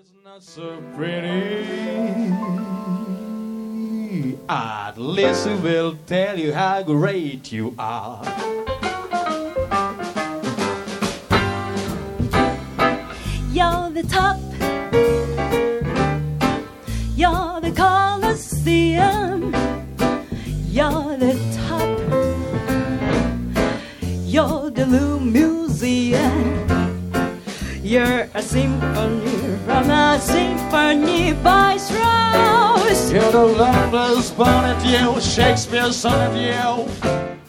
It's not so pretty. At least it will tell you how great you are. You're the top. You're the Colosseum. You're the top. You're the Louvre Museum. You're a symphony from a symphony by Strauss. You're the loveliest bonnet, you, Shakespeare's sonnet, you.